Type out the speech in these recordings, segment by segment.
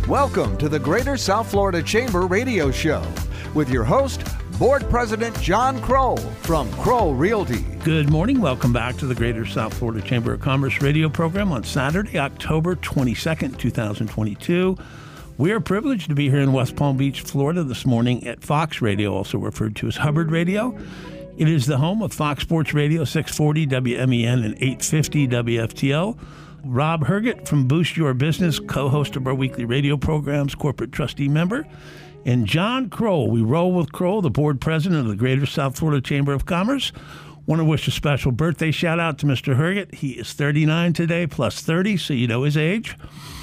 Welcome to the Greater South Florida Chamber Radio Show with your host, Board President John Kroll from Kroll Realty. Good morning. Welcome back to the Greater South Florida Chamber of Commerce radio program on Saturday, October 22nd, 2022. We are privileged to be here in West Palm Beach, Florida this morning at Fox Radio, also referred to as Hubbard Radio. It is the home of Fox Sports Radio, 640 WMEN and 850 WFTL. Rob Herget from Boost Your Business, co-host of our weekly radio programs, corporate trustee member. And John Kroll. We roll with Kroll, the board president of the Greater South Florida Chamber of Commerce. Want to wish a special birthday shout out to Mr. Herget. He is 39 today, plus 30, so you know his age.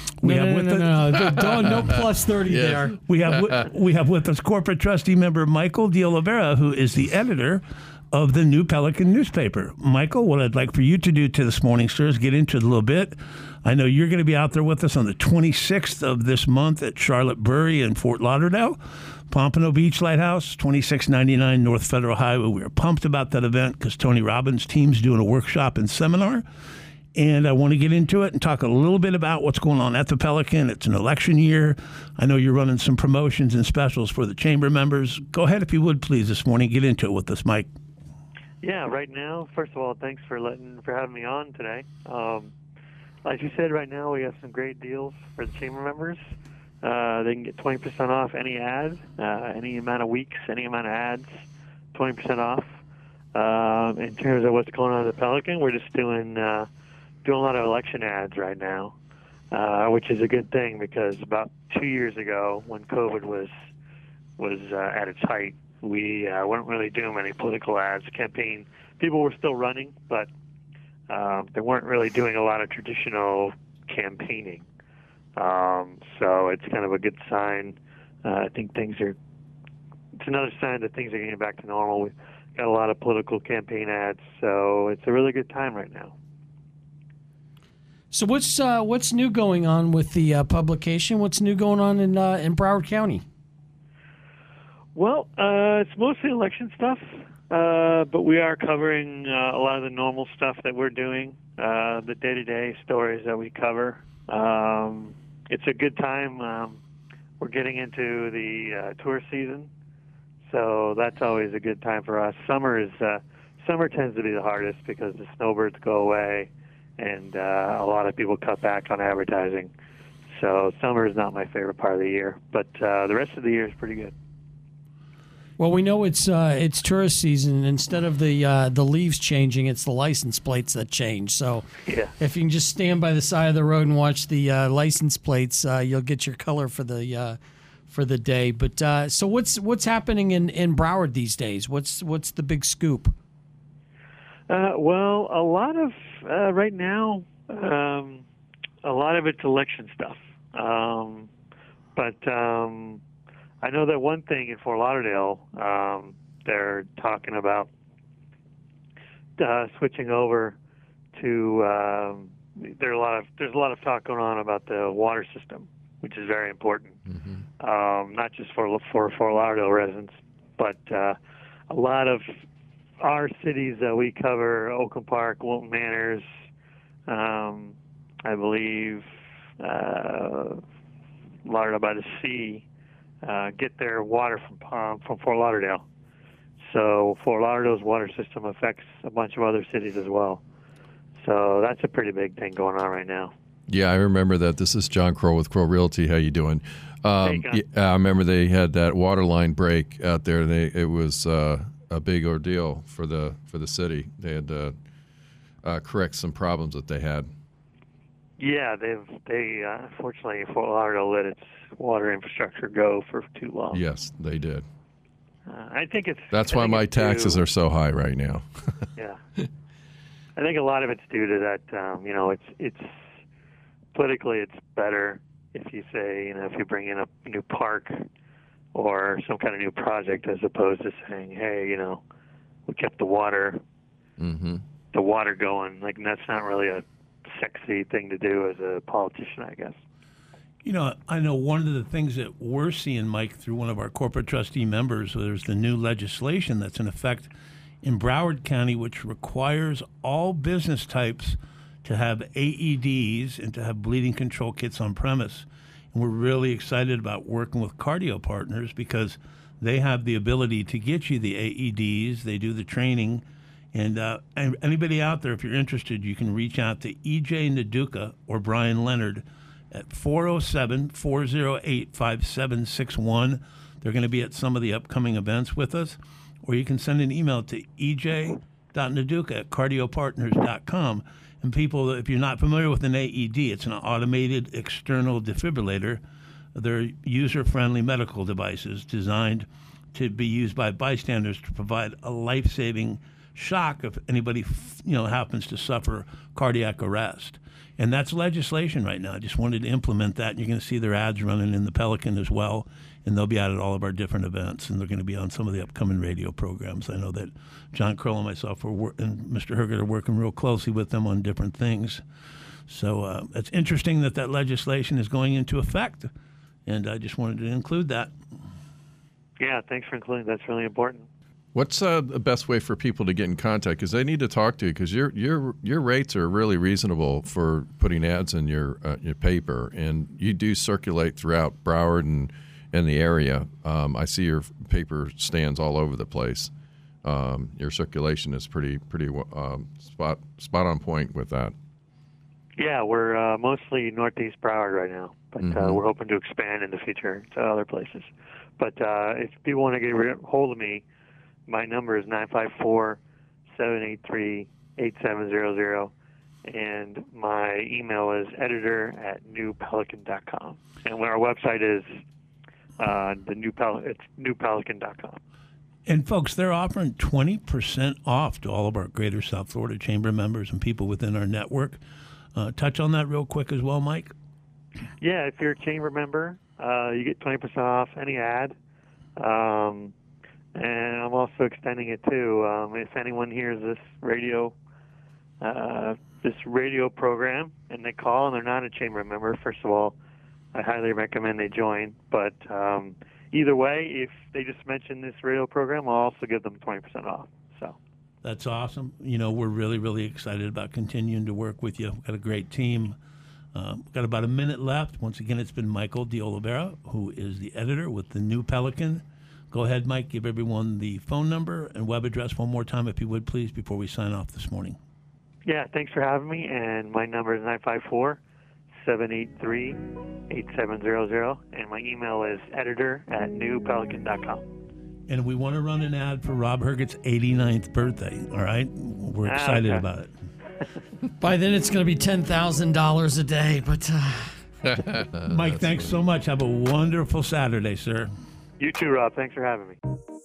No plus 30 there. We have with us corporate trustee member Michael De Oliveira, who is the editor of the New Pelican newspaper. Michael, what I'd like for you to do to this morning, sir, is get into it a little bit. I know you're going to be out there with us on the 26th of this month at Charlotte Bury in Fort Lauderdale. Pompano Beach Lighthouse, 2699 North Federal Highway. We are pumped about that event because Tony Robbins' team's doing a workshop and seminar. And I want to get into it and talk a little bit about what's going on at the Pelican. It's an election year. I know you're running some promotions and specials for the chamber members. Go ahead, if you would, please, this morning. Get into it with us, Mike. Yeah, right now, first of all, thanks for having me on today. Like you said, right now we have some great deals for the chamber members. They can get 20% off any ad, any amount of weeks, any amount of ads, 20% off. In terms of what's going on at the Pelican, we're just doing a lot of election ads right now, which is a good thing because about 2 years ago, when COVID was at its height, we weren't really doing many political ads. Campaign people were still running, but they weren't really doing a lot of traditional campaigning. So it's kind of a good sign. I think it's another sign that things are getting back to normal. We've got a lot of political campaign ads, so it's a really good time right now. So what's new going on with the publication? What's new going on in Broward County? Well, it's mostly election stuff, but we are covering a lot of the normal stuff that we're doing, the day-to-day stories that we cover. It's a good time. We're getting into the tourist season, so that's always a good time for us. Summer tends to be the hardest because the snowbirds go away, and a lot of people cut back on advertising. So summer is not my favorite part of the year, but the rest of the year is pretty good. Well, we know it's tourist season. Instead of the leaves changing, it's the license plates that change. So yeah. If you can just stand by the side of the road and watch the license plates, you'll get your color for the day. But so what's happening in Broward these days? What's the big scoop? Well, a lot of right now, a lot of it's election stuff. But I know that one thing in Fort Lauderdale, they're talking about switching over to. There's a lot of talk going on about the water system, which is very important, not just for Fort Lauderdale residents, but a lot of our cities that we cover: Oakland Park, Wilton Manors, I believe, Lauderdale by the Sea. Get their water from Fort Lauderdale. So Fort Lauderdale's water system affects a bunch of other cities as well. So that's a pretty big thing going on right now. Yeah, I remember that. This is John Kroll with Kroll Realty. How you doing? Hey, I remember they had that water line break out there. It was a big ordeal for the city. They had to correct some problems that they had. Yeah, they unfortunately Fort Lauderdale let its water infrastructure go for too long. Yes, they did. I think that's why my taxes are so high right now. Yeah, I think a lot of it's due to that. It's politically it's better if you say if you bring in a new park or some kind of new project as opposed to saying, hey, we kept the water going. Like, and that's not really a sexy thing to do as a politician, I guess. I know one of the things that we're seeing, Mike, through one of our corporate trustee members, there's the new legislation that's in effect in Broward County, which requires all business types to have AEDs and to have bleeding control kits on premise. And we're really excited about working with Cardio Partners because they have the ability to get you the AEDs. They do the training. And anybody out there, if you're interested, you can reach out to EJ Naduka or Brian Leonard at 407-408-5761. They're going to be at some of the upcoming events with us. Or you can send an email to ej.naduka@cardiopartners.com. And people, if you're not familiar with an AED, it's an automated external defibrillator. They're user-friendly medical devices designed to be used by bystanders to provide a life-saving shock if anybody happens to suffer cardiac arrest. And that's legislation right now. I just wanted to implement that. And you're going to see their ads running in the Pelican as well. And they'll be out at all of our different events. And they're going to be on some of the upcoming radio programs. I know that John Kroll and myself and Mr. Herget are working real closely with them on different things. So it's interesting that legislation is going into effect. And I just wanted to include that. Yeah, thanks for including that. That's really important. What's the best way for people to get in contact? Because they need to talk to you. Because your rates are really reasonable for putting ads in your paper, and you do circulate throughout Broward and the area. I see your paper stands all over the place. Your circulation is pretty spot on point with that. Yeah, we're mostly Northeast Broward right now, but we're hoping to expand in the future to other places. But if people want to get a hold of me, my number is 954-783-8700, and my email is editor@newpelican.com. And our website is it's newpelican.com. And folks, they're offering 20% off to all of our Greater South Florida Chamber members and people within our network. Touch on that real quick as well, Mike. Yeah, if you're a chamber member, you get 20% off any ad. And I'm also extending it too. If anyone hears this radio program and they call and they're not a chamber member, first of all, I highly recommend they join. But either way, if they just mention this radio program, I'll also give them 20% off. So that's awesome. We're really, really excited about continuing to work with you. We've got a great team. Got about a minute left. Once again, it's been Michael DeOliveira, who is the editor with the New Pelican. Go ahead, Mike. Give everyone the phone number and web address one more time, if you would, please, before we sign off this morning. Yeah, thanks for having me. And my number is 954-783-8700. And my email is editor@newpelican.com. And we want to run an ad for Rob Herget's 89th birthday, all right? We're excited about it. By then, it's going to be $10,000 a day. But Mike, thanks so much. Have a wonderful Saturday, sir. You too, Rob. Thanks for having me.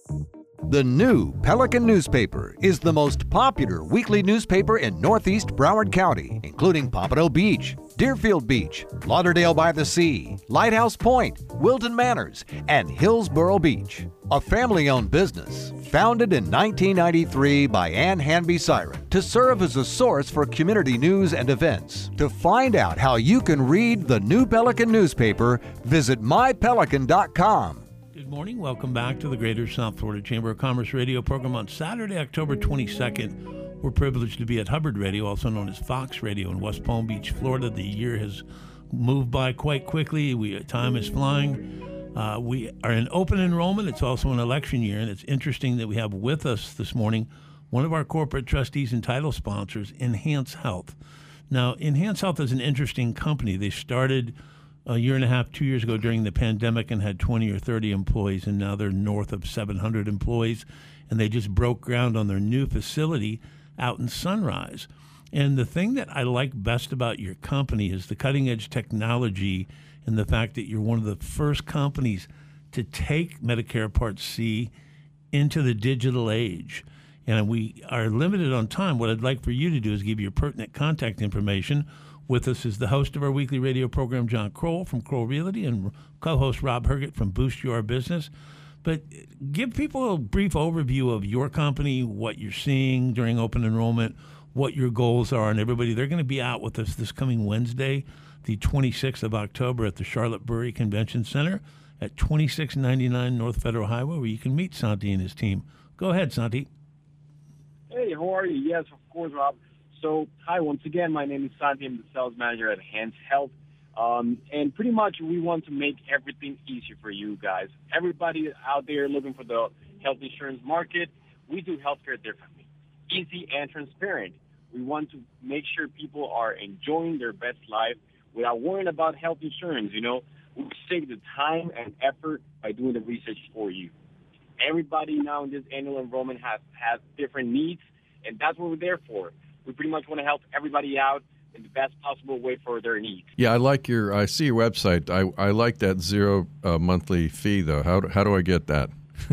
The New Pelican newspaper is the most popular weekly newspaper in Northeast Broward County, including Pompano Beach, Deerfield Beach, Lauderdale by the Sea, Lighthouse Point, Wilton Manors, and Hillsborough Beach. A family-owned business founded in 1993 by Ann Hanby Siren to serve as a source for community news and events. To find out how you can read the New Pelican newspaper, visit mypelican.com. Good morning. Welcome back to the Greater South Florida Chamber of Commerce radio program on Saturday, October 22nd. We're privileged to be at Hubbard Radio, also known as Fox Radio in West Palm Beach, Florida. The year has moved by quite quickly. Time is flying. We are in open enrollment. It's also an election year, and it's interesting that we have with us this morning one of our corporate trustees and title sponsors, Enhance Health. Now, Enhance Health is an interesting company. They started a year and a half, 2 years ago during the pandemic and had 20 or 30 employees, and now they're north of 700 employees, and they just broke ground on their new facility out in Sunrise. And the thing that I like best about your company is the cutting-edge technology and the fact that you're one of the first companies to take Medicare Part C into the digital age. And we are limited on time. What I'd like for you to do is give your pertinent contact information. With us is the host of our weekly radio program, John Kroll from Kroll Realty, and co-host Rob Herget from Boost Your Business. But give people a brief overview of your company, what you're seeing during open enrollment, what your goals are, and everybody. They're going to be out with us this coming Wednesday, the 26th of October at the Charlotte Bury Convention Center at 2699 North Federal Highway, where you can meet Santi and his team. Go ahead, Santi. Hey, how are you? Yes, of course, Rob. So, hi, once again, my name is Santi. I'm the sales manager at Enhance Health. And pretty much we want to make everything easier for you guys. Everybody out there looking for the health insurance market, we do healthcare differently. Easy and transparent. We want to make sure people are enjoying their best life without worrying about health insurance. We save the time and effort by doing the research for you. Everybody now in this annual enrollment has different needs, and that's what we're there for. We pretty much want to help everybody out in the best possible way for their needs. Yeah, I see your website. I like that zero monthly fee, though. How do I get that?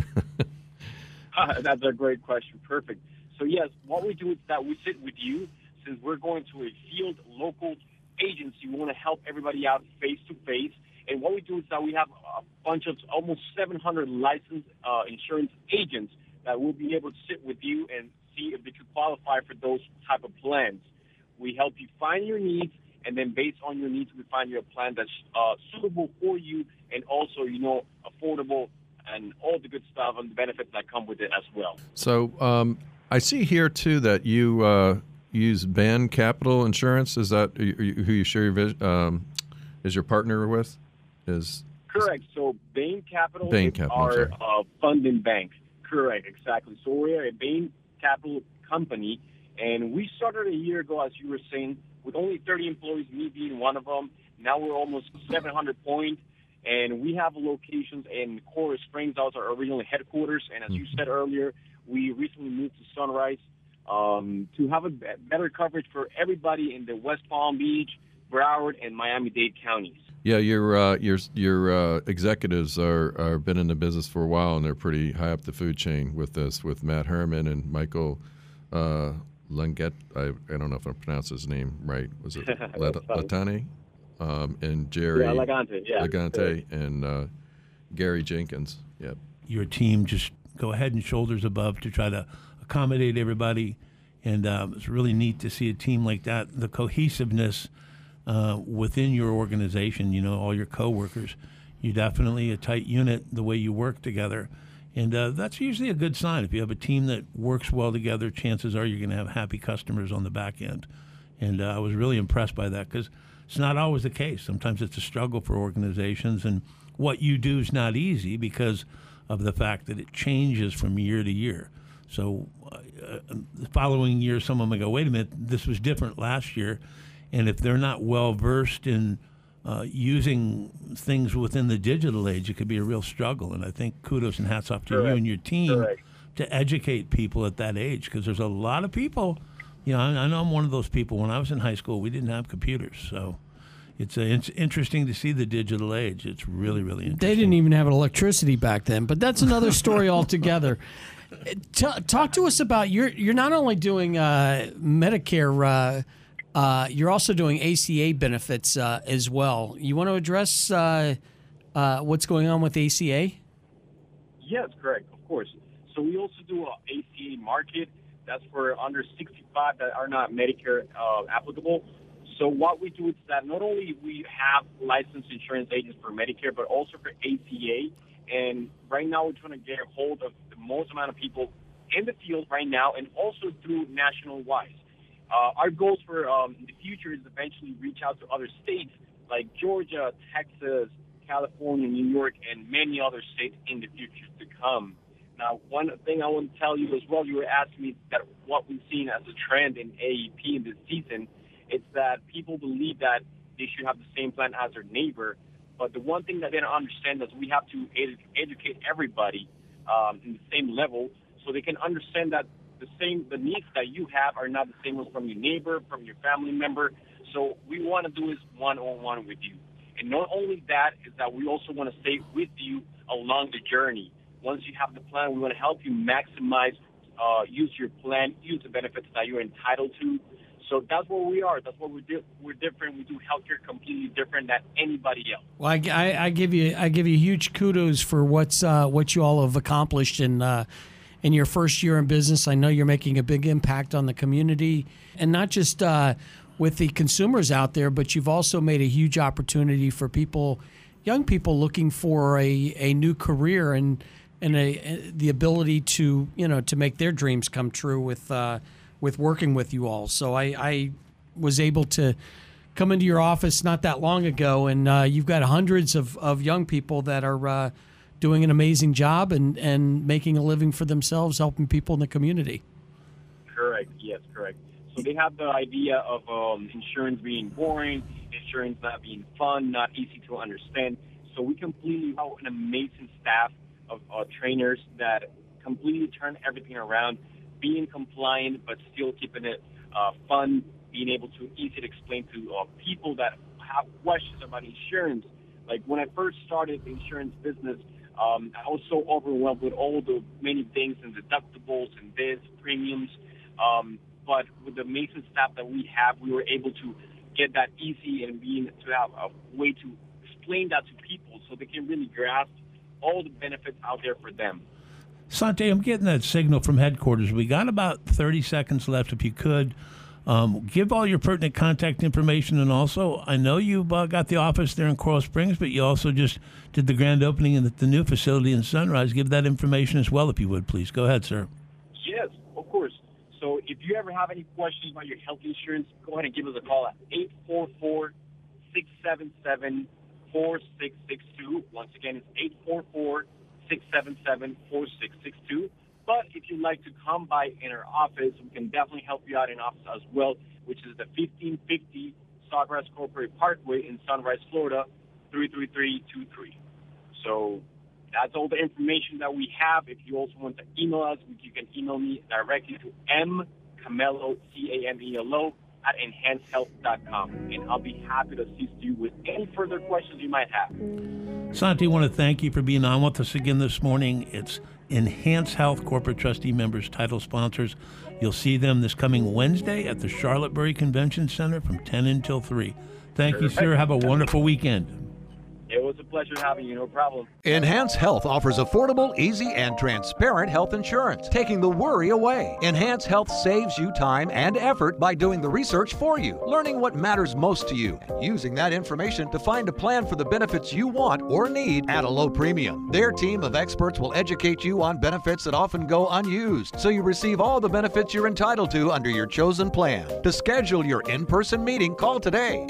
That's a great question. Perfect. So, yes, what we do is that we sit with you. Since we're going to a field local agency, we want to help everybody out face-to-face. And what we do is that we have a bunch of almost 700 licensed insurance agents that will be able to sit with you and see if they could qualify for those type of plans. We help you find your needs, and then based on your needs, we find you a plan that's suitable for you and also, affordable and all the good stuff and the benefits that come with it as well. So I see here, too, that you use Bain Capital Insurance. Is that who you share your is your partner with? Correct. So Bain Capital Bain is Capital, our funding bank. Correct, exactly. So we're a Bain Capital company, and we started a year ago, as you were saying, with only 30 employees, me being one of them. Now we're almost 700 points, and we have locations in Coral Springs. That was our original headquarters, and as you said earlier, we recently moved to Sunrise to have a better coverage for everybody in the West Palm Beach, Broward, and Miami-Dade counties. Yeah, your executives are been in the business for a while, and they're pretty high up the food chain with this, with Matt Herman and Michael Langet. I don't know if I pronounced his name right. Was it Latani? And Jerry Legante and Gary Jenkins. Yep. Your team just go head and shoulders above to try to accommodate everybody, and it's really neat to see a team like that. The cohesiveness within your organization, all your coworkers, you're definitely a tight unit the way you work together. And that's usually a good sign. If you have a team that works well together, chances are you're going to have happy customers on the back end. And I was really impressed by that because it's not always the case. Sometimes it's a struggle for organizations, and what you do is not easy because of the fact that it changes from year to year. So the following year, someone may go, wait a minute, this was different last year. And if they're not well-versed in using things within the digital age, it could be a real struggle. And I think kudos and hats off to you and your team to educate people at that age, because there's a lot of people. I know I'm one of those people. When I was in high school, we didn't have computers. So it's interesting to see the digital age. It's really, really interesting. They didn't even have electricity back then, but that's another story altogether. Talk to us about you're not only doing Medicare, you're also doing ACA benefits as well. You want to address what's going on with ACA? Yes, correct, of course. So we also do an ACA market. That's for under 65 that are not Medicare applicable. So what we do is that not only we have licensed insurance agents for Medicare, but also for ACA. And right now we're trying to get a hold of the most amount of people in the field right now, and also through national-wise. Our goals for the future is eventually reach out to other states like Georgia, Texas, California, New York, and many other states in the future to come. Now, one thing I want to tell you as well, you were asking me that what we've seen as a trend in AEP in this season, it's that people believe that they should have the same plan as their neighbor. But the one thing that they don't understand is we have to educate everybody in the same level so they can understand that the needs that you have are not the same as from your neighbor, from your family member. So we want to do is one-on-one with you. And not only that, is that we also want to stay with you along the journey. Once you have the plan, we want to help you maximize, use your plan, use the benefits that you're entitled to. So that's what we are. That's what we do. We're different. We do healthcare completely different than anybody else. Well, I give you huge kudos for what you all have accomplished in your first year in business. I know you're making a big impact on the community, and not just with the consumers out there, but you've also made a huge opportunity for people, young people looking for a new career and the ability to make their dreams come true with working with you all. So I was able to come into your office not that long ago, and you've got hundreds of young people that are doing an amazing job and making a living for themselves, helping people in the community. Correct. Yes, correct. So they have the idea of insurance being boring, insurance not being fun, not easy to understand. So we completely have an amazing staff of trainers that completely turn everything around, being compliant but still keeping it fun, being able to easily explain to people that have questions about insurance. Like when I first started the insurance business, I was so overwhelmed with all the many things and deductibles and this, premiums. But with the amazing staff that we have, we were able to get that easy and to have a way to explain that to people so they can really grasp all the benefits out there for them. Santi, I'm getting that signal from headquarters. We got about 30 seconds left. If you could, give all your pertinent contact information. And also, I know you've got the office there in Coral Springs, but you also just did the grand opening at the new facility in Sunrise. Give that information as well, if you would, please. Go ahead, sir. Yes, of course. So if you ever have any questions about your health insurance, go ahead and give us a call at 844-677-4662. Once again, it's 844-677-4662. But if you'd like to come by in our office, we can definitely help you out in office as well, which is the 1550 Sawgrass Corporate Parkway in Sunrise, Florida, 33323. So that's all the information that we have. If you also want to email us, you can email me directly to mcamelo, CAMELO, at enhancedhealth.com, and I'll be happy to assist you with any further questions you might have. Santi, I want to thank you for being on with us again this morning. It's Enhanced Health Corporate Trustee Members, title sponsors. You'll see them this coming Wednesday at the Charlottebury Convention Center from 10 until 3. Thank you, sir. Have a wonderful weekend. It was a pleasure having you. No problem. Enhance Health offers affordable, easy, and transparent health insurance, taking the worry away. Enhance Health saves you time and effort by doing the research for you, learning what matters most to you, and using that information to find a plan for the benefits you want or need at a low premium. Their team of experts will educate you on benefits that often go unused, so you receive all the benefits you're entitled to under your chosen plan. To schedule your in-person meeting, call today,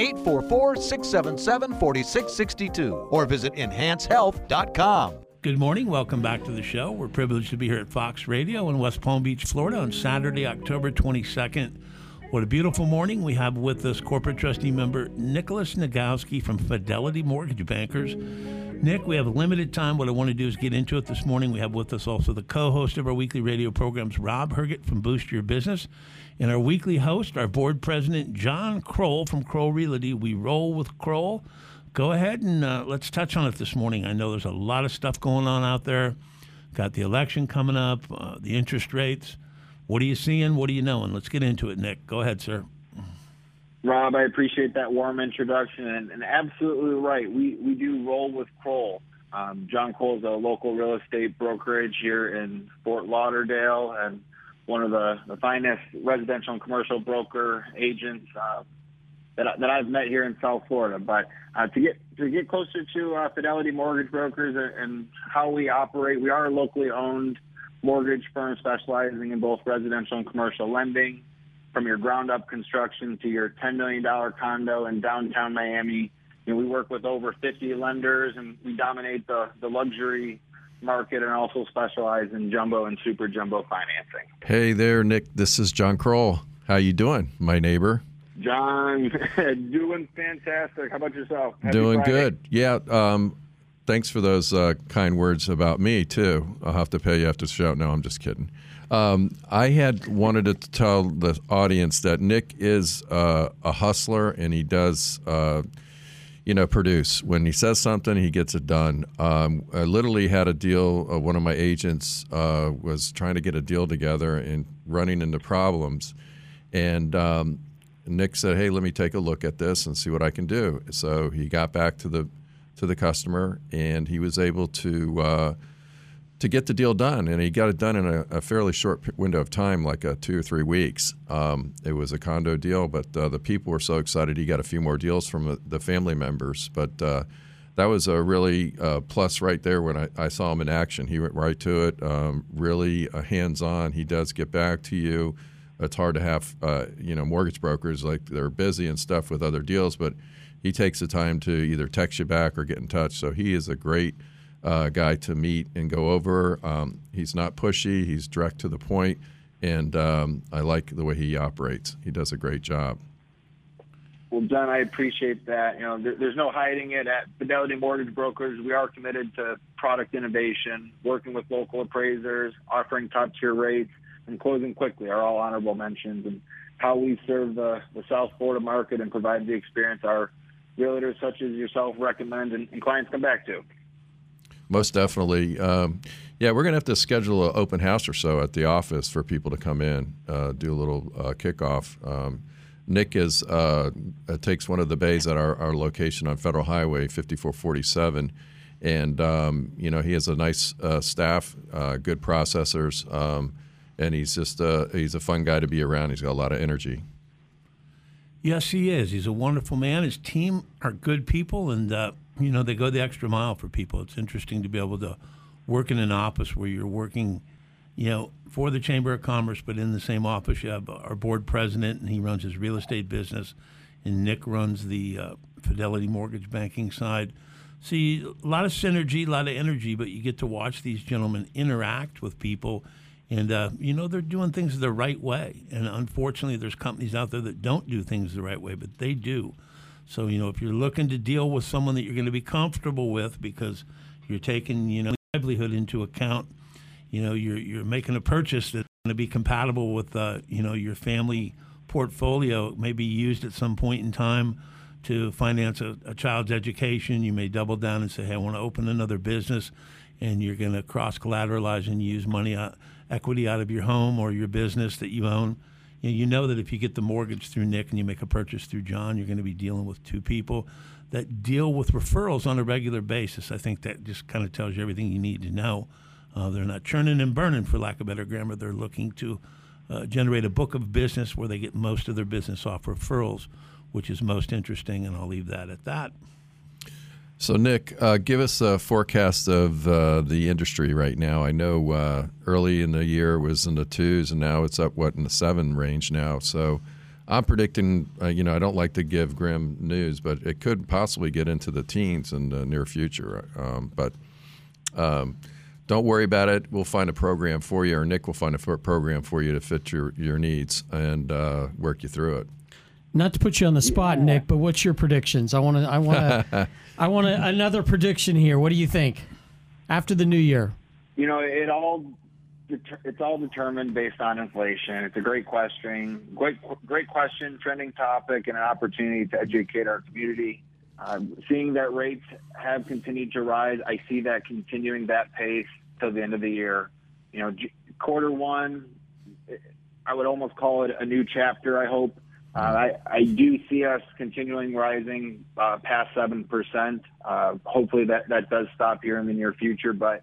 844-677-4662. Or visit enhancehealth.com. Good morning. Welcome back to the show. We're privileged to be here at Fox Radio in West Palm Beach, Florida on Saturday, October 22nd. What a beautiful morning. We have with us corporate trustee member Nicholas Nagowski from Fidelity Mortgage Bankers. Nick, we have limited time. What I want to do is get into it this morning. We have with us also the co-host of our weekly radio programs, Rob Herget from Boost Your Business, and our weekly host, our board president, John Kroll from Kroll Realty. We roll with Kroll. Go ahead and let's touch on it this morning. I know there's a lot of stuff going on out there. Got the election coming up, the interest rates. What are you seeing? What are you knowing? Let's get into it, Nick. Go ahead, sir. Rob, I appreciate that warm introduction, and absolutely right. We do roll with Kroll. John Kroll is a local real estate brokerage here in Fort Lauderdale and one of the finest residential and commercial broker agents that I've met here in South Florida. But to get closer to Fidelity Mortgage Brokers and how we operate, we are a locally owned mortgage firm specializing in both residential and commercial lending, from your ground-up construction to your $10 million condo in downtown Miami. You know, we work with over 50 lenders, and we dominate the luxury market and also specialize in jumbo and super jumbo financing. Hey there, Nick. This is John Kroll. How you doing, my neighbor? John, doing fantastic. How about yourself? Happy Doing Friday. good. Yeah. Thanks for those kind words about me, too. I'll have to pay you after the show. No, I'm just kidding. I had wanted to tell the audience that Nick is a hustler, and he does, produce. When he says something, he gets it done. I literally had a deal. One of my agents was trying to get a deal together and running into problems. And Nick said, hey, let me take a look at this and see what I can do. So he got back to the customer, and he was able to get the deal done. And he got it done in a fairly short window of time, like 2 or 3 weeks. It was a condo deal, but the people were so excited he got a few more deals from the family members. But that was a really plus right there when I saw him in action. He went right to it, really hands-on. He does get back to you it's hard to have mortgage brokers, like, they're busy and stuff with other deals, but he takes the time to either text you back or get in touch. So he is a great guy to meet and go over. He's not pushy. He's direct to the point, and I like the way he operates. He does a great job. Well, John, I appreciate that. There's no hiding it. At Fidelity Mortgage Brokers, we are committed to product innovation, working with local appraisers, offering top-tier rates, and closing quickly are all honorable mentions. And how we serve the South Florida market and provide the experience our realtors such as yourself recommend and clients come back to. Most definitely. Yeah, we're going to have to schedule an open house or so at the office for people to come in, do a little kickoff. Nick takes one of the bays at our location on Federal Highway 5447, and he has a nice staff, good processors, and he's a fun guy to be around. He's got a lot of energy. Yes, he is. He's a wonderful man. His team are good people, and they go the extra mile for people. It's interesting to be able to work in an office where you're working, for the Chamber of Commerce, but in the same office you have our board president, and he runs his real estate business, and Nick runs the Fidelity Mortgage Banking side. See, a lot of synergy, a lot of energy, but you get to watch these gentlemen interact with people, and they're doing things the right way. And unfortunately, there's companies out there that don't do things the right way, but they do. So, if you're looking to deal with someone that you're going to be comfortable with because you're taking, livelihood into account, you're making a purchase that's going to be compatible with, your family portfolio, maybe used at some point in time to finance a child's education. You may double down and say, hey, I want to open another business, and you're going to cross-collateralize and use money, equity out of your home or your business that you own. You know that if you get the mortgage through Nick and you make a purchase through John, you're going to be dealing with two people that deal with referrals on a regular basis. I think that just kind of tells you everything you need to know. They're not churning and burning, for lack of better grammar. They're looking to generate a book of business where they get most of their business off referrals, which is most interesting, and I'll leave that at that. So, Nick, give us a forecast of the industry right now. I know early in the year it was in the 2s, and now it's up, in the 7 range now. So I'm predicting, I don't like to give grim news, but it could possibly get into the teens in the near future. But don't worry about it. We'll find a program for you, or Nick will find a program for you to fit your needs and work you through it. Not to put you on the spot, Nick, but what's your predictions? I want another prediction here. What do you think after the new year? It's all determined based on inflation. It's a great question, great question, trending topic, and an opportunity to educate our community. Seeing that rates have continued to rise, I see that continuing that pace till the end of the year. Quarter one, I would almost call it a new chapter, I hope. I do see us continuing rising past 7%. Hopefully that does stop here in the near future. But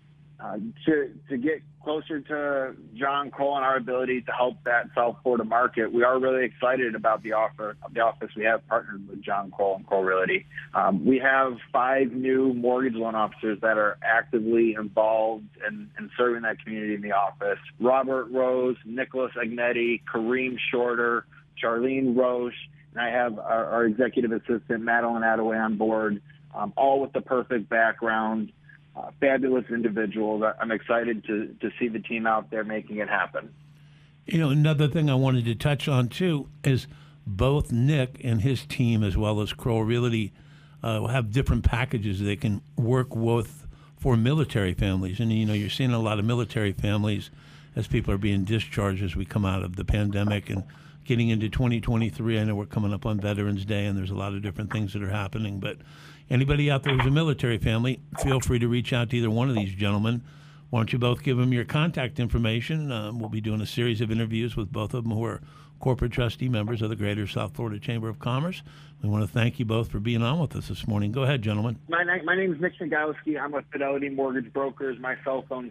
to get closer to John Cole and our ability to help that South Florida market, we are really excited about the office we have partnered with John Cole and Cole Realty. We have 5 new mortgage loan officers that are actively involved in serving that community in the office. Robert Rose, Nicholas Agnetti, Kareem Shorter, Charlene Roche, and I have our executive assistant, Madeline Attaway, on board, all with the perfect background, fabulous individuals. I'm excited to see the team out there making it happen. Another thing I wanted to touch on, too, is both Nick and his team, as well as Kroll Realty, have different packages they can work with for military families. And, you're seeing a lot of military families as people are being discharged as we come out of the pandemic and getting into 2023. I know we're coming up on Veterans Day, and there's a lot of different things that are happening. But anybody out there who's a military family, feel free to reach out to either one of these gentlemen. Why don't you both give them your contact information? We'll be doing a series of interviews with both of them who are corporate trustee members of the Greater South Florida Chamber of Commerce. We want to thank you both for being on with us this morning. Go ahead, gentlemen. My name is Nick Nagowski. I'm with Fidelity Mortgage Brokers. My cell phone is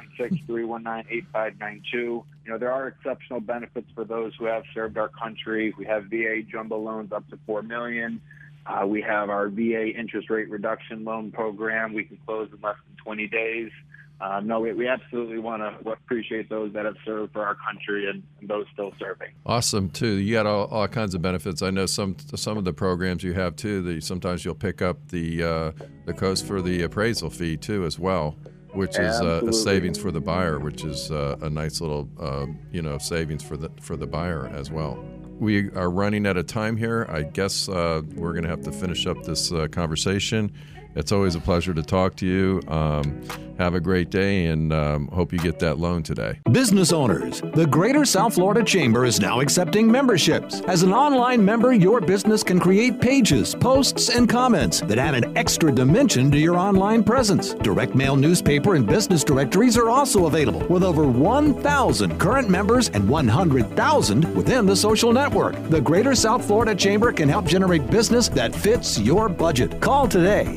716-319-8592. There are exceptional benefits for those who have served our country. We have VA jumbo loans up to $4 million. We have our VA interest rate reduction loan program. We can close in less than 20 days. no, we absolutely want to appreciate those that have served for our country and those still serving. Awesome too. You got all kinds of benefits. I know some of the programs you have too. Sometimes you'll pick up the cost for the appraisal fee too as well, which is a savings for the buyer, which is a nice little savings for the buyer as well. We are running out of time here. I guess we're going to have to finish up this conversation. It's always a pleasure to talk to you. Have a great day, and hope you get that loan today. Business owners, the Greater South Florida Chamber is now accepting memberships. As an online member, your business can create pages, posts, and comments that add an extra dimension to your online presence. Direct mail newspaper and business directories are also available, with over 1,000 current members and 100,000 within the social network. The Greater South Florida Chamber can help generate business that fits your budget. Call today,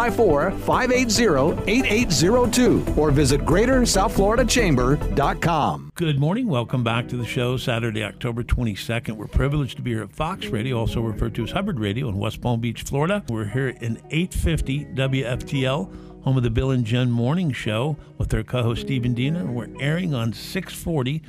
954-580-8802, or visit GreaterSouthFloridaChamber.com. Good morning. Welcome back to the show. Saturday, October 22nd. We're privileged to be here at Fox Radio, also referred to as Hubbard Radio in West Palm Beach, Florida. We're here in 850 WFTL, home of the Bill and Jen Morning Show, with their co-host Stephen Diener. We're airing on 640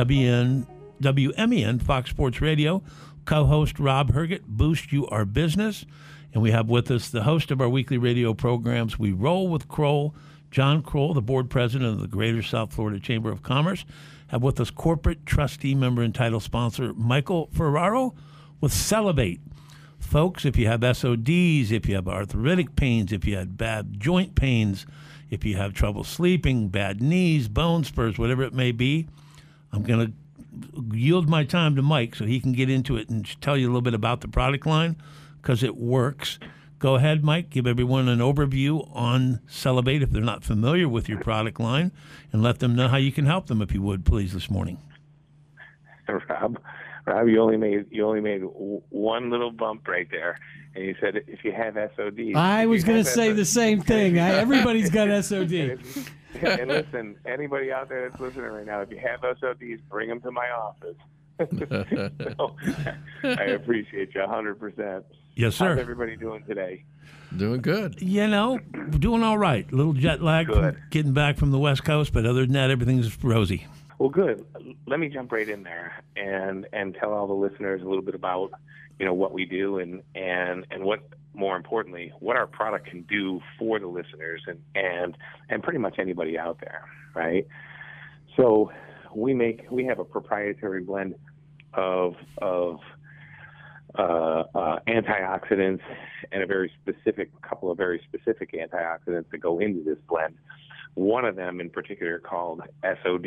WMEN Fox Sports Radio. Co-host Rob Herget, Boost You Our Business. And we have with us the host of our weekly radio programs, We Roll with Kroll, John Kroll, the board president of the Greater South Florida Chamber of Commerce. Have with us corporate trustee member and title sponsor Michael Ferraro with Celebate. Folks, if you have SODs, if you have arthritic pains, if you had bad joint pains, if you have trouble sleeping, bad knees, bone spurs, whatever it may be, I'm going to yield my time to Mike so he can get into it and tell you a little bit about the product line, because it works. Go ahead, Mike. Give everyone an overview on Celebate if they're not familiar with your product line, and let them know how you can help them, if you would, please, this morning. Rob, you only made one little bump right there, and you said if you have SODs. I was going to say the same thing. Everybody's got SOD. And listen, anybody out there that's listening right now, if you have SODs, bring them to my office. So, I appreciate you 100%. Yes, sir. How's everybody doing today? Doing good. Doing all right. A little jet lag from getting back from the West Coast, but other than that, everything's rosy. Well, good. Let me jump right in there and tell all the listeners a little bit about what we do and what, more importantly, what our product can do for the listeners and pretty much anybody out there, right? So we have a proprietary blend of antioxidants and a couple of very specific antioxidants that go into this blend. One of them in particular called SOD,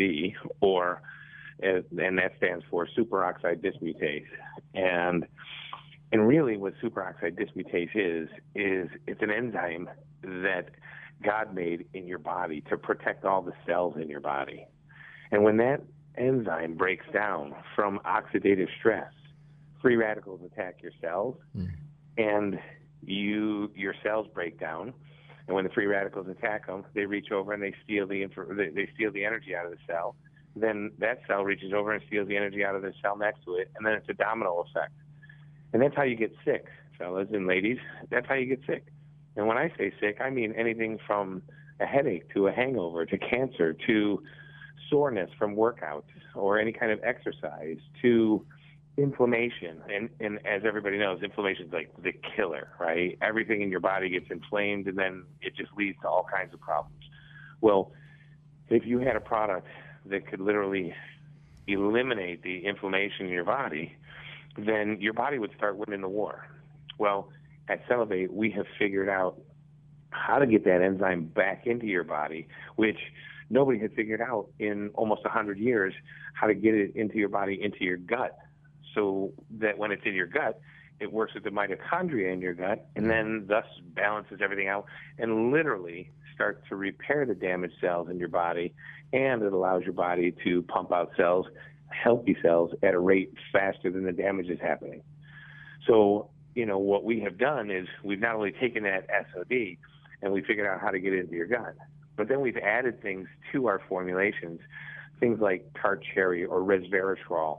and that stands for superoxide dismutase. And really what superoxide dismutase is it's an enzyme that God made in your body to protect all the cells in your body. And when that enzyme breaks down from oxidative stress, free radicals attack your cells, and your cells break down. And when the free radicals attack them, they reach over and they steal the energy out of the cell. Then that cell reaches over and steals the energy out of the cell next to it, and then it's a domino effect. And that's how you get sick, fellas and ladies. That's how you get sick. And when I say sick, I mean anything from a headache to a hangover to cancer to soreness from workouts or any kind of exercise to inflammation. And as everybody knows, inflammation is like the killer, right? Everything in your body gets inflamed, and then it just leads to all kinds of problems. Well, if you had a product that could literally eliminate the inflammation in your body, then your body would start winning the war. Well, at Celebate, we have figured out how to get that enzyme back into your body, which nobody had figured out in almost 100 years, how to get it into your body, into your gut, so that when it's in your gut, it works with the mitochondria in your gut, and then thus balances everything out and literally starts to repair the damaged cells in your body, and it allows your body to pump out cells, healthy cells, at a rate faster than the damage is happening. So, what we have done is we've not only taken that SOD and we figured out how to get it into your gut, but then we've added things to our formulations, things like tart cherry or resveratrol,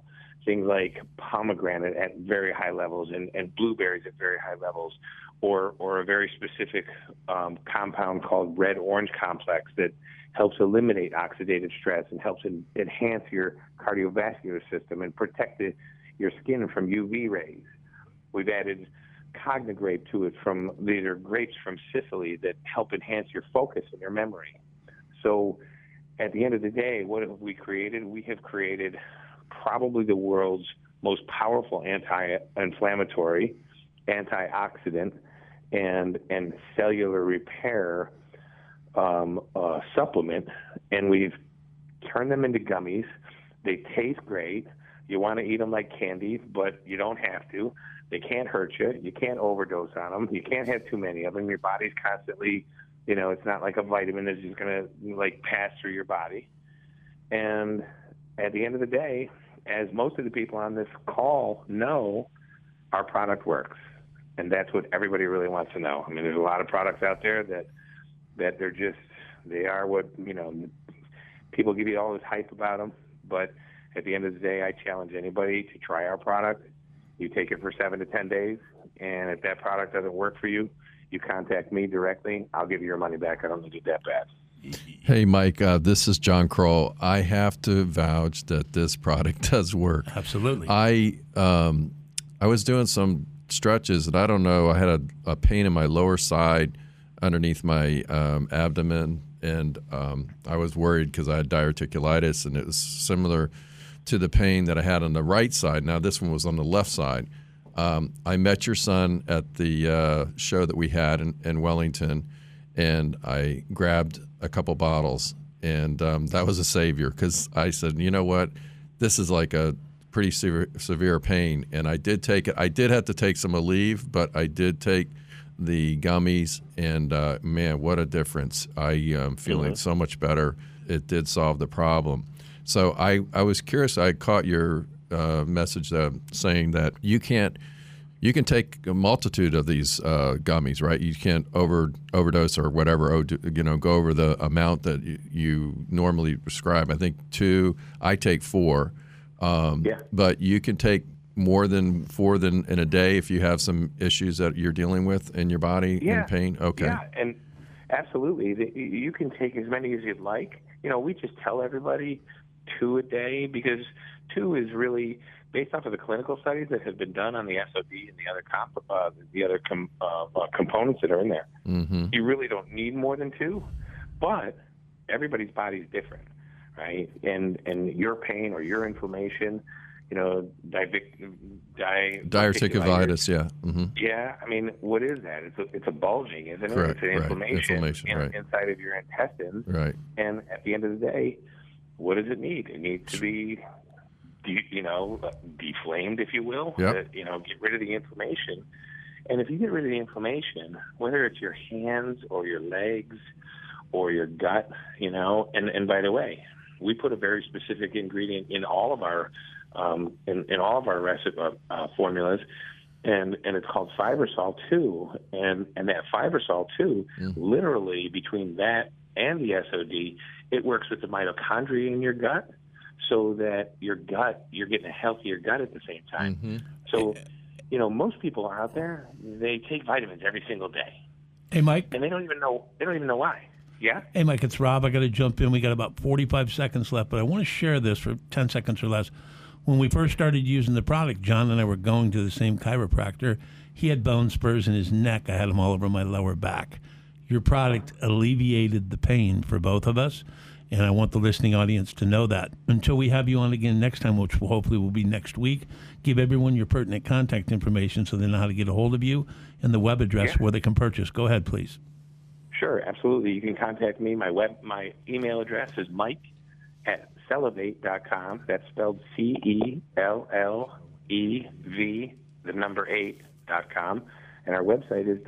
things like pomegranate at very high levels and blueberries at very high levels, or a very specific compound called red orange complex that helps eliminate oxidative stress and helps enhance your cardiovascular system and protect your skin from UV rays. We've added Cognigrape to it. These are grapes from Sicily that help enhance your focus and your memory. So at the end of the day, what have we created? We have created probably the world's most powerful anti-inflammatory, antioxidant, and cellular repair supplement, and we've turned them into gummies. They taste great. You want to eat them like candy, but you don't have to. They can't hurt you. You can't overdose on them. You can't have too many of them. Your body's constantly, it's not like a vitamin that's just going to like pass through your body. And at the end of the day, as most of the people on this call know, our product works. And that's what everybody really wants to know. I mean, there's a lot of products out there that they are what, people give you all this hype about them. But at the end of the day, I challenge anybody to try our product. You take it for 7 to 10 days, and if that product doesn't work for you, you contact me directly. I'll give you your money back. I don't need it that bad. Hey, Mike, this is John Kroll. I have to vouch that this product does work. Absolutely. I was doing some stretches, and I don't know, I had a pain in my lower side underneath my abdomen, and I was worried because I had diverticulitis, and it was similar to the pain that I had on the right side. Now, this one was on the left side. I met your son at the show that we had in Wellington, and I grabbed a couple bottles, and that was a savior because I said, you know what, this is like a pretty severe pain, and I did take it. I did have to take some Aleve, but I did take the gummies, and man, what a difference. I am feeling so much better. It did solve the problem. So I was curious. I caught your message saying that you can take a multitude of these gummies, right? You can't overdose or whatever, go over the amount that you normally prescribe. I think 2, I take 4. But you can take more than 4 in a day if you have some issues that you're dealing with in your body and pain? Okay. Yeah, and absolutely. You can take as many as you'd like. We just tell everybody 2 a day because 2 is really based off of the clinical studies that have been done on the SOD and the other components that are in there. Mm-hmm. You really don't need more than 2, but everybody's body's different, right? And your pain or your inflammation, diverticulitis, yeah. Mm-hmm. Yeah, I mean, what is that? It's a bulging, isn't it? Correct, It's an inflammation right. inside of your intestines. Right. And at the end of the day, what does it need? It needs to be, deflamed, if you will. Yep. Get rid of the inflammation. And if you get rid of the inflammation, whether it's your hands or your legs or your gut, and by the way, we put a very specific ingredient in all of our in all of our recipe formulas, and it's called Fibersol 2, and that Fibersol 2, literally between that and the SOD, it works with the mitochondria in your gut, so that you're getting a healthier gut at the same time. Mm-hmm. So, most people out there, they take vitamins every single day. Hey, Mike. And they don't even know why. Yeah? Hey, Mike, it's Rob. I got to jump in. We got about 45 seconds left, but I want to share this for 10 seconds or less. When we first started using the product, John and I were going to the same chiropractor. He had bone spurs in his neck. I had them all over my lower back. Your product alleviated the pain for both of us, and I want the listening audience to know that. Until we have you on again next time, which hopefully will be next week, give everyone your pertinent contact information so they know how to get a hold of you and the web address where they can purchase. Go ahead, please. Sure, absolutely. You can contact me. My email address is mike@cellevate.com. That's spelled CELLEV8.com. And our website is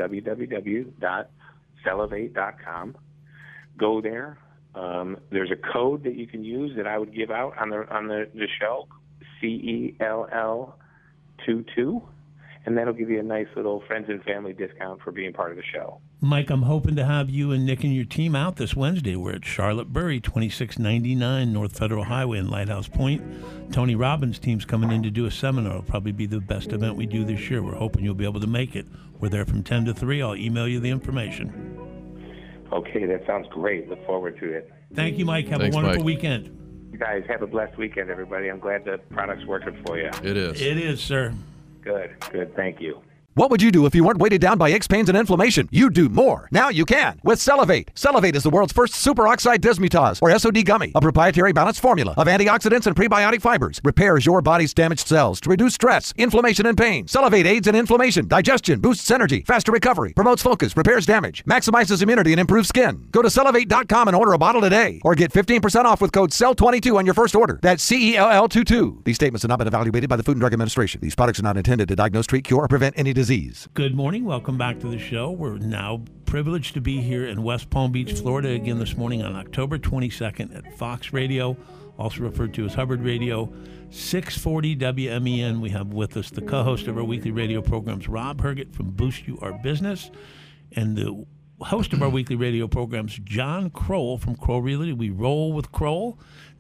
www.cellevate.com. Go there. There's a code that you can use that I would give out on the show, CELL22, and that'll give you a nice little friends and family discount for being part of the show. Mike, I'm hoping to have you and Nick and your team out this Wednesday. We're at Charlotte Bury, 2699 North Federal Highway in Lighthouse Point. Tony Robbins' team's coming in to do a seminar. It'll probably be the best event we do this year. We're hoping you'll be able to make it. We're there from 10 to 3. I'll email you the information. Okay, that sounds great. Look forward to it. Thank you, Mike. Have Thanks, a wonderful Mike. weekend. You guys have a blessed weekend, everybody. I'm glad the product's working for you. It is. It is, sir. Good. Thank you. What would you do if you weren't weighted down by aches, pains, and inflammation? You'd do more. Now you can with Celevate. Celevate is the world's first superoxide dismutase, or SOD gummy, a proprietary balanced formula of antioxidants and prebiotic fibers. Repairs your body's damaged cells to reduce stress, inflammation, and pain. Celevate aids in inflammation, digestion, boosts energy, faster recovery, promotes focus, repairs damage, maximizes immunity, and improves skin. Go to Celevate.com and order a bottle today, or get 15% off with code CELL22 on your first order. That's CELL22. These statements have not been evaluated by the Food and Drug Administration. These products are not intended to diagnose, treat, cure, or prevent any disease. Good morning. Welcome back to the show. We're now privileged to be here in West Palm Beach, Florida, again this morning on October 22nd at Fox Radio, also referred to as Hubbard Radio, 640 WMEN. We have with us the co-host of our weekly radio programs, Rob Herget from Boost You Our Business, and the host of our weekly radio programs, John Kroll from Kroll Realty. We roll with Kroll,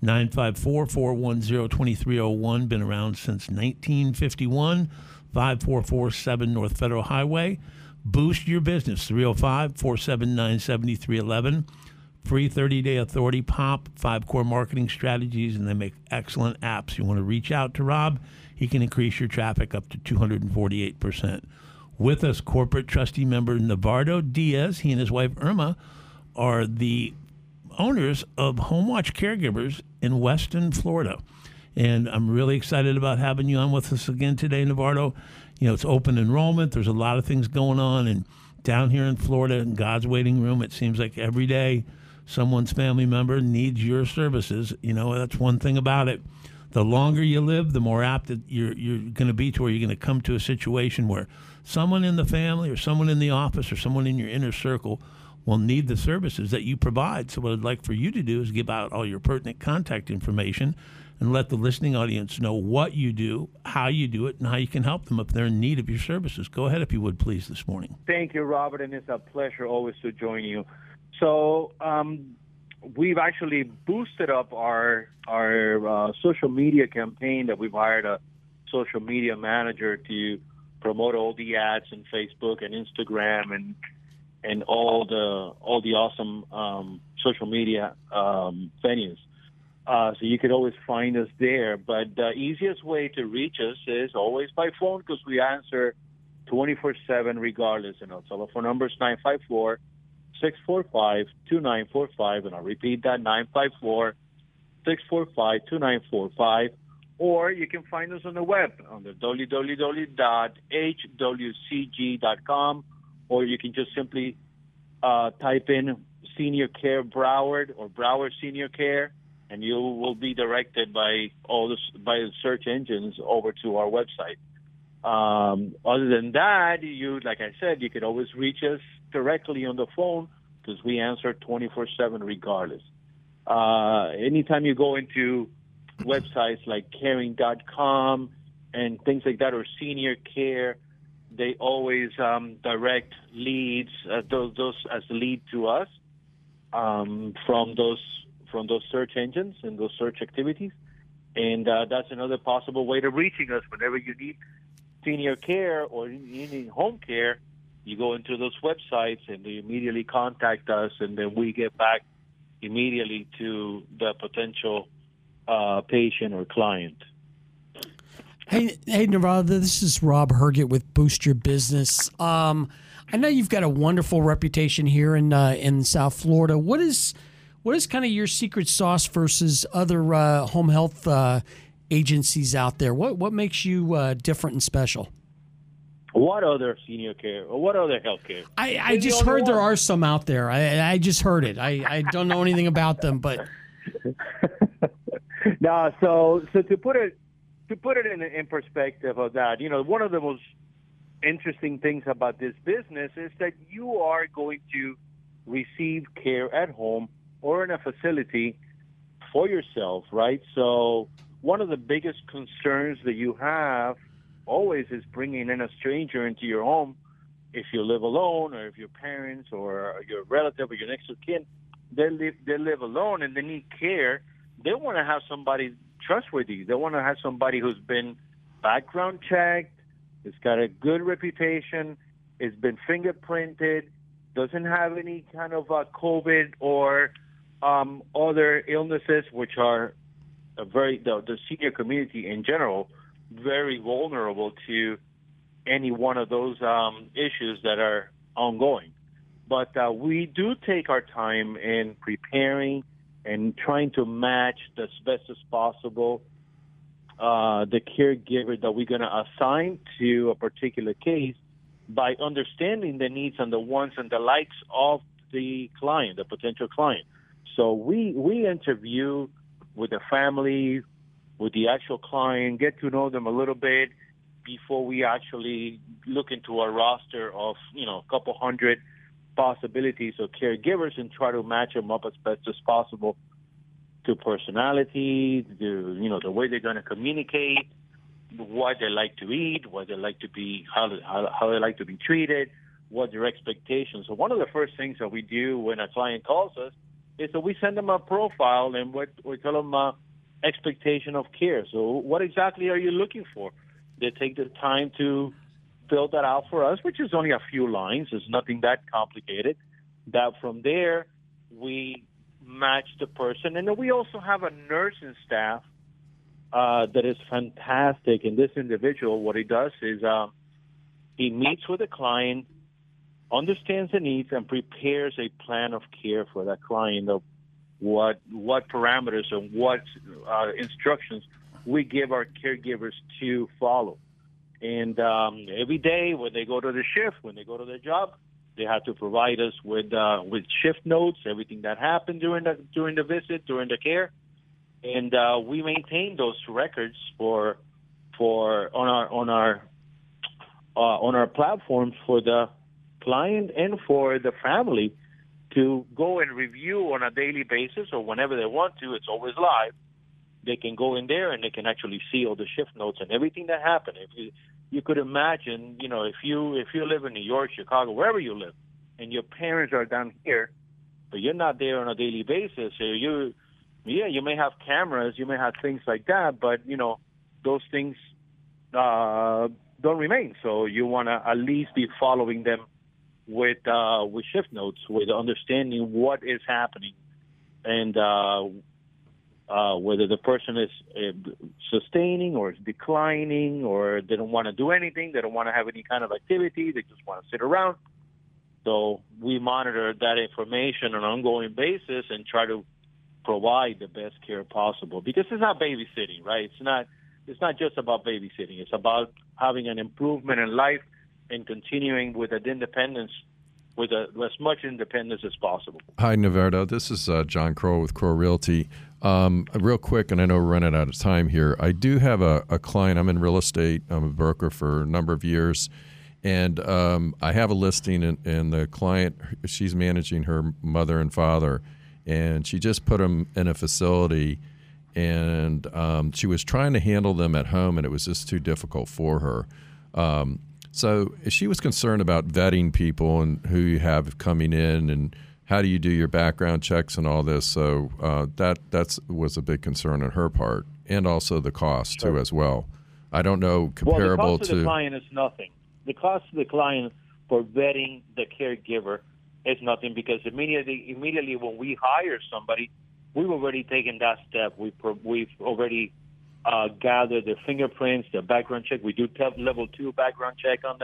954-410-2301, been around since 1951. 5447 North Federal Highway. Boost your business, 305-479-7311. Free 30-day authority, POP, 5 core marketing strategies, and they make excellent apps. You want to reach out to Rob, he can increase your traffic up to 248%. With us, corporate trustee member Navardo Diaz. He and his wife Irma are the owners of HomeWatch Caregivers in Weston, Florida. And I'm really excited about having you on with us again today, Navardo. You know, it's open enrollment. There's a lot of things going on. And down here in Florida, in God's waiting room, it seems like every day someone's family member needs your services. You know, that's one thing about it. The longer you live, the more apt that you're going to be to where you're going to come to a situation where someone in the family or someone in the office or someone in your inner circle will need the services that you provide. So what I'd like for you to do is give out all your pertinent contact information and let the listening audience know what you do, how you do it, and how you can help them if they're in need of your services. Go ahead, if you would, please, this morning. Thank you, Robert, and it's a pleasure always to join you. So we've actually boosted up our social media campaign that we've hired a social media manager to promote all the ads in Facebook and Instagram and all the awesome social media venues. So you can always find us there. But the easiest way to reach us is always by phone because we answer 24/7 regardless. And our telephone number is 954-645-2945. And I'll repeat that, 954-645-2945. Or you can find us on the web on the www.hwcg.com. Or you can just simply type in Senior Care Broward or Broward Senior Care, and you will be directed by the search engines over to our website. Other than that, like I said, you can always reach us directly on the phone because we answer 24/7 regardless. Anytime you go into websites like caring.com and things like that, or Senior Care, they always direct leads, those as lead to us from those search engines and those search activities. And that's another possible way to reaching us. Whenever you need senior care or you need home care, you go into those websites and they immediately contact us, and then we get back immediately to the potential patient or client. Hey, Navardo, this is Rob Herget with Boost Your Business. I know you've got a wonderful reputation here in South Florida. What is kind of your secret sauce versus other home health agencies out there? What makes you different and special? What other senior care or what other health care? I just heard there are some out there. I just heard it. I don't know anything about them, but no. So to put it in perspective of that, one of the most interesting things about this business is that you are going to receive care at home or in a facility for yourself, right? So one of the biggest concerns that you have always is bringing in a stranger into your home. If you live alone, or if your parents or your relative or your next of kin, they live alone and they need care, they want to have somebody trustworthy. They want to have somebody who's been background checked, has got a good reputation, has been fingerprinted, doesn't have any kind of COVID or other illnesses, which are the senior community in general, very vulnerable to any one of those issues that are ongoing. But we do take our time in preparing and trying to match as best as possible the caregiver that we're going to assign to a particular case by understanding the needs and the wants and the likes of the client, the potential client. So we interview with the family, with the actual client, get to know them a little bit before we actually look into a roster of, a couple hundred possibilities of caregivers and try to match them up as best as possible to personality, to, the way they're going to communicate, what they like to eat, what they like to be, how they like to be treated, what their expectations. So one of the first things that we do when a client calls us is that we send them a profile and we tell them expectation of care. So what exactly are you looking for? They take the time to fill that out for us, which is only a few lines. It's nothing that complicated. That from there, we match the person. And then we also have a nursing staff that is fantastic. And this individual, what he does is he meets with the client, understands the needs, and prepares a plan of care for that client of what parameters and what instructions we give our caregivers to follow. And every day when they go to the shift, when they go to their job, they have to provide us with shift notes, everything that happened during the visit, during the care, and we maintain those records for on our platforms for the client and for the family to go and review on a daily basis or whenever they want to. It's always live. They can go in there and they can actually see all the shift notes and everything that happened. If you could imagine, if you live in New York, Chicago, wherever you live, and your parents are down here, but you're not there on a daily basis, so you may have cameras, you may have things like that, but those things don't remain. So you want to at least be following them with shift notes, with understanding what is happening, and whether the person is sustaining or is declining, or they don't want to do anything, they don't want to have any kind of activity, they just want to sit around. So we monitor that information on an ongoing basis and try to provide the best care possible, because it's not babysitting, right? It's not just about babysitting. It's about having an improvement in life and continuing with an independence, with as much independence as possible. Hi, Navarro. This is John Kroll with Kroll Realty. Real quick, and I know we're running out of time here. I do have a client. I'm in real estate. I'm a broker for a number of years. And I have a listing, and the client, she's managing her mother and father, and she just put them in a facility, and she was trying to handle them at home, and it was just too difficult for her. So she was concerned about vetting people and who you have coming in and how do you do your background checks and all this. So that was a big concern on her part, and also the cost, too, as well. I don't know, comparable the cost to the client is nothing. The cost to the client for vetting the caregiver is nothing, because immediately when we hire somebody, we've already taken that step. We've already gathered their fingerprints, their background check. We do level 2 background check on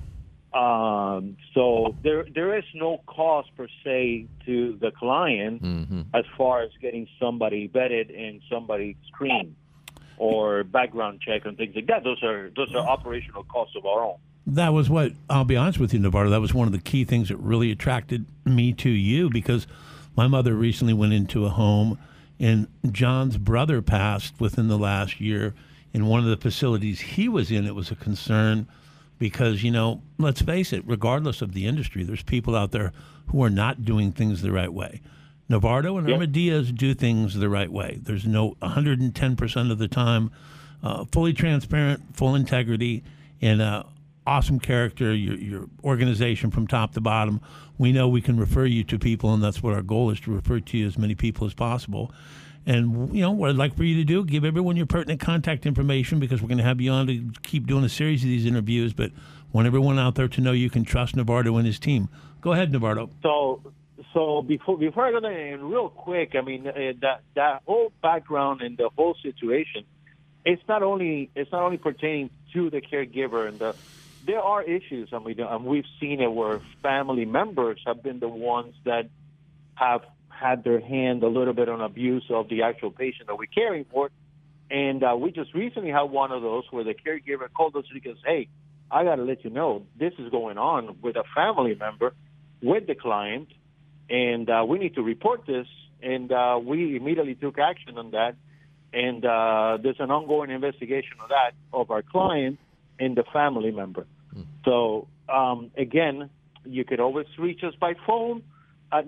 them. So there is no cost per se to the client as far as getting somebody vetted and somebody screened or background check and things like that. Those are operational costs of our own. That was what, I'll be honest with you, Navarro, that was one of the key things that really attracted me to you, because my mother recently went into a home, and John's brother passed within the last year. In one of the facilities he was in, it was a concern because, let's face it, regardless of the industry, there's people out there who are not doing things the right way. Navarro and Irma Diaz do things the right way. There's no 110% of the time fully transparent, full integrity, and awesome character, your organization from top to bottom. We know we can refer you to people, and that's what our goal is, to refer to you as many people as possible. And, what I'd like for you to do, give everyone your pertinent contact information, because we're going to have you on to keep doing a series of these interviews, but want everyone out there to know you can trust Navardo and his team. Go ahead, Navardo. So before I go there, real quick, I mean, that whole background and the whole situation, it's not only pertaining to the caregiver, and there are issues. I mean, we've seen it where family members have been the ones that have had their hand a little bit on abuse of the actual patient that we're caring for. And we just recently had one of those where the caregiver called us because, hey, I got to let you know, this is going on with a family member with the client, and we need to report this. And we immediately took action on that. And there's an ongoing investigation of that, of our client and the family member. So, again, you could always reach us by phone at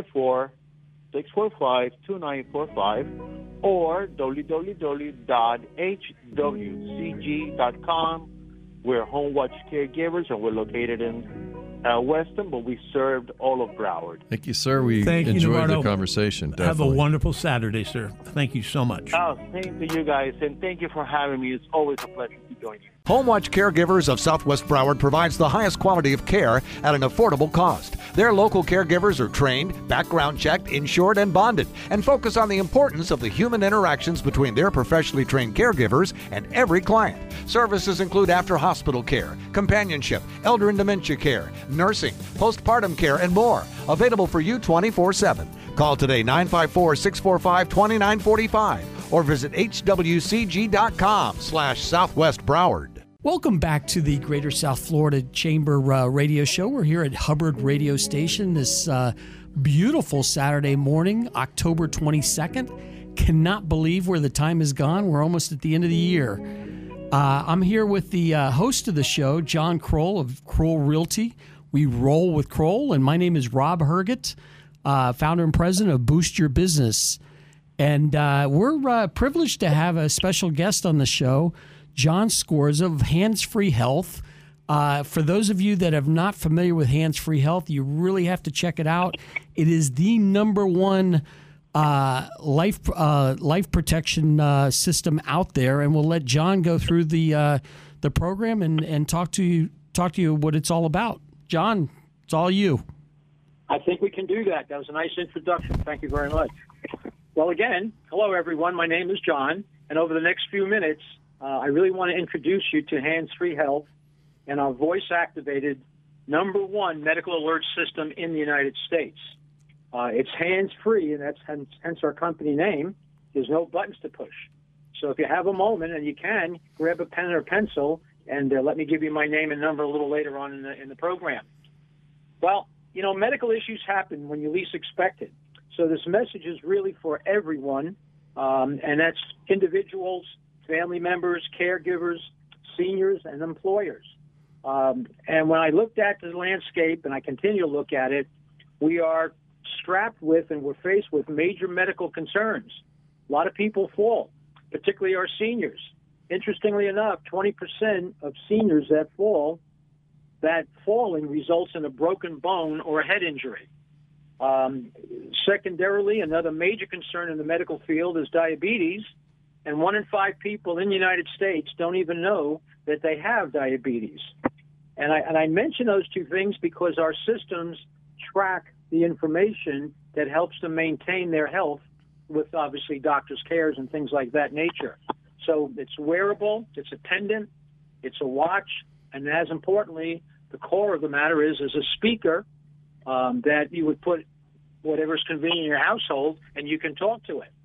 954-645-2945 or www.hwcg.com. We're Home Watch Caregivers, and we're located in Weston, but we served all of Broward. Thank you, sir. We enjoyed the conversation. Definitely. Have a wonderful Saturday, sir. Thank you so much. Oh, same to you guys, and thank you for having me. It's always a pleasure to join you. Home Watch Caregivers of Southwest Broward provides the highest quality of care at an affordable cost. Their local caregivers are trained, background checked, insured, and bonded, and focus on the importance of the human interactions between their professionally trained caregivers and every client. Services include after-hospital care, companionship, elder and dementia care, nursing, postpartum care, and more. Available for you 24/7. Call today 954-645-2945 or visit hwcg.com/Southwest Broward. Welcome back to the Greater South Florida Chamber Radio Show. We're here at Hubbard Radio Station this beautiful Saturday morning, October 22nd. Cannot believe where the time has gone. We're almost at the end of the year. I'm here with the host of the show, John Kroll of Kroll Realty. We roll with Kroll, and my name is Rob Herget, founder and president of Boost Your Business. And we're privileged to have a special guest on the show, John Scorza of Hands Free Health. For those of you that are not familiar with Hands Free Health, you really have to check it out. It is the number one life protection system out there, and we'll let John go through the program and talk to you what it's all about. John, it's all you. I think we can do that. That was a nice introduction. Thank you very much. Well, again, hello everyone. My name is John, and over the next few minutes, I really want to introduce you to Hands Free Health and our voice-activated #1 medical alert system in the United States. It's hands-free, and that's hence our company name. There's no buttons to push. So if you have a moment, and you can, grab a pen or pencil, and let me give you my name and number a little later on in the program. Well, medical issues happen when you least expect it. So this message is really for everyone, and that's individuals, family members, caregivers, seniors, and employers. And when I looked at the landscape, and I continue to look at it, we are strapped with and we're faced with major medical concerns. A lot of people fall, particularly our seniors. Interestingly enough, 20% of seniors that falling results in a broken bone or a head injury. Secondarily, another major concern in the medical field is diabetes, and 1 in 5 people in the United States don't even know that they have diabetes. And I mention those two things because our systems track the information that helps them maintain their health with, obviously, doctors' cares and things like that nature. So it's wearable, it's a pendant, it's a watch, and as importantly, the core of the matter is a speaker that you would put whatever's convenient in your household, and you can talk to it.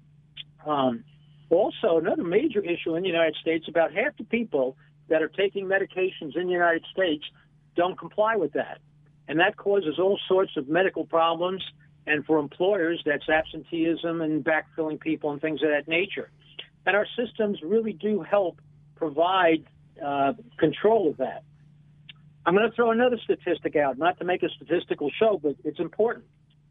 Also, another major issue in the United States, about half the people that are taking medications in the United States don't comply with that. And that causes all sorts of medical problems. And for employers, that's absenteeism and backfilling people and things of that nature. And our systems really do help provide control of that. I'm going to throw another statistic out, not to make a statistical show, but it's important.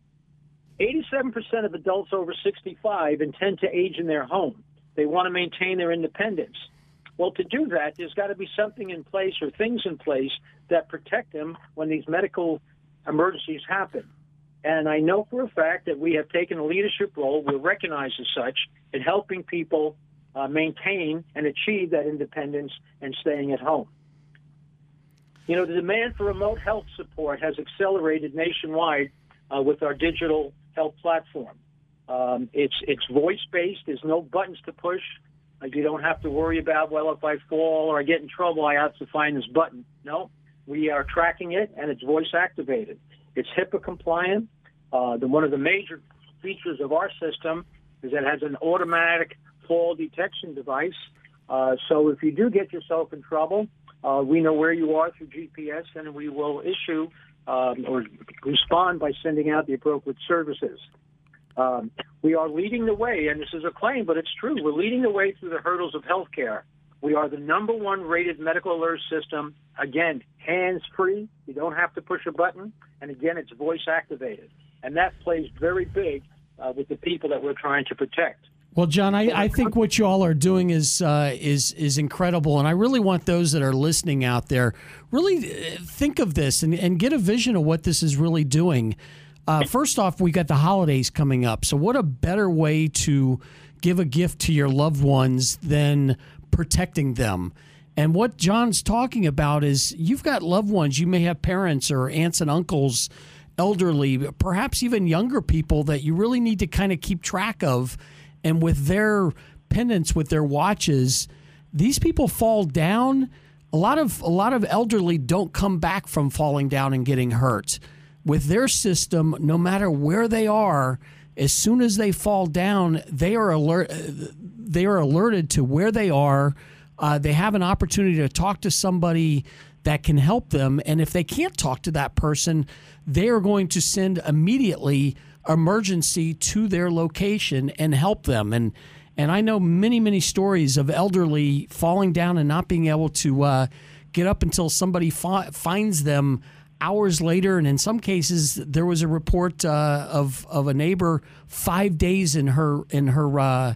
87% of adults over 65 intend to age in their home. They want to maintain their independence. Well, to do that, there's got to be something in place or things in place that protect them when these medical emergencies happen. And I know for a fact that we have taken a leadership role, we're recognized as such, in helping people maintain and achieve that independence and staying at home. You know, the demand for remote health support has accelerated nationwide with our digital health platform. It's voice-based. There's no buttons to push. You don't have to worry about, well, if I fall or I get in trouble, I have to find this button. No, we are tracking it, and it's voice-activated. It's HIPAA compliant. One of the major features of our system is that it has an automatic fall detection device. So if you do get yourself in trouble, we know where you are through GPS, and we will issue or respond by sending out the appropriate services. We are leading the way, and this is a claim, but it's true. We're leading the way through the hurdles of healthcare. We are the #1 rated medical alert system. Again, hands-free. You don't have to push a button. And again, it's voice-activated. And that plays very big with the people that we're trying to protect. Well, John, I think what you all are doing is incredible, and I really want those that are listening out there really think of this and get a vision of what this is really doing. First off, we got the holidays coming up, so what a better way to give a gift to your loved ones than protecting them. And what John's talking about is you've got loved ones. You may have parents or aunts and uncles, elderly, perhaps even younger people that you really need to kind of keep track of. And with their pendants, with their watches, these people fall down. A lot of elderly don't come back from falling down and getting hurt. With their system, no matter where they are, as soon as they fall down, they are alerted to where they are. They have an opportunity to talk to somebody that can help them. And if they can't talk to that person, they are going to send immediately emergency to their location and help them. And I know many stories of elderly falling down and not being able to get up until somebody finds them hours later. And in some cases, there was a report of a neighbor 5 days in her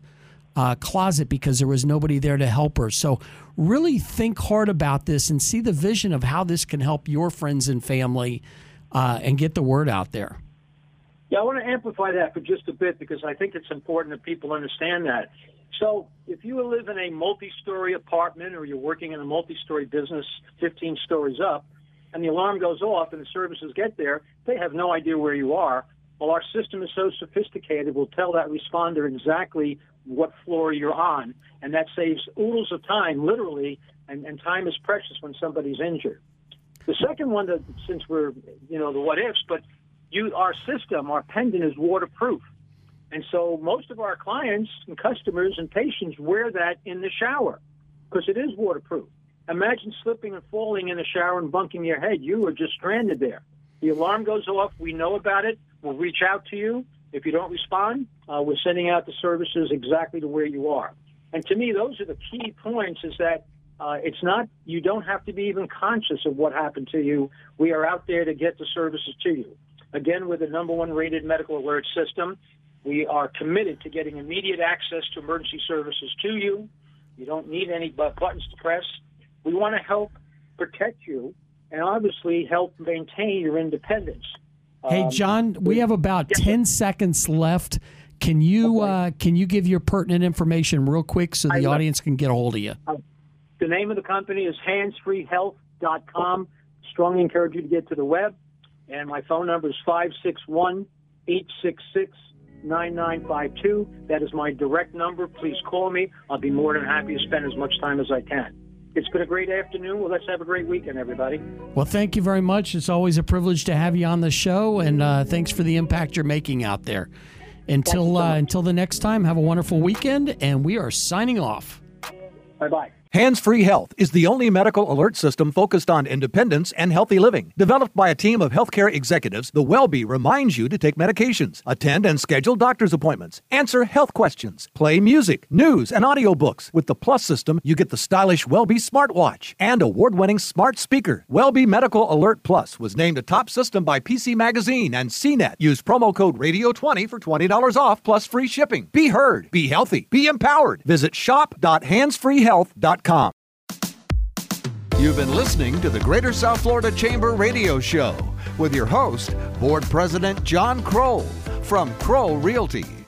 closet because there was nobody there to help her. So really think hard about this and see the vision of how this can help your friends and family and get the word out there. Yeah, I want to amplify that for just a bit because I think it's important that people understand that. So if you live in a multi-story apartment or you're working in a multi-story business 15 stories up and the alarm goes off and the services get there, they have no idea where you are. Well, our system is so sophisticated, we'll tell that responder exactly what floor you're on, and that saves oodles of time, literally, and time is precious when somebody's injured. The second one, that since we're, the what ifs, but our system, our pendant is waterproof. And so most of our clients and customers and patients wear that in the shower because it is waterproof. Imagine slipping and falling in the shower and bunking your head. You are just stranded there. The alarm goes off. We know about it. We'll reach out to you. If you don't respond, we're sending out the services exactly to where you are. And to me, those are the key points is that it's not, you don't have to be even conscious of what happened to you. We are out there to get the services to you. Again, with the #1 rated medical alert system, we are committed to getting immediate access to emergency services to you. You don't need any buttons to press. We want to help protect you and obviously help maintain your independence. Hey, John, we have about 10 seconds left. Can you give your pertinent information real quick so the audience can get a hold of you? The name of the company is handsfreehealth.com. Strongly encourage you to get to the web. And my phone number is 561-866-9952. That is my direct number. Please call me. I'll be more than happy to spend as much time as I can. It's been a great afternoon. Well, let's have a great weekend, everybody. Well, thank you very much. It's always a privilege to have you on the show, and thanks for the impact you're making out there. Until the next time, have a wonderful weekend, and we are signing off. Bye-bye. Hands-Free Health is the only medical alert system focused on independence and healthy living. Developed by a team of healthcare executives, the WellBe reminds you to take medications, attend and schedule doctor's appointments, answer health questions, play music, news, and audiobooks. With the Plus system, you get the stylish WellBe smartwatch and award-winning smart speaker. WellBe Medical Alert Plus was named a top system by PC Magazine and CNET. Use promo code RADIO20 for $20 off plus free shipping. Be heard, be healthy, be empowered. Visit shop.handsfreehealth.com. SouthFloridaChamber.com. You've been listening to the Greater South Florida Chamber Radio Show with your host, Board President John Kroll from Kroll Realty.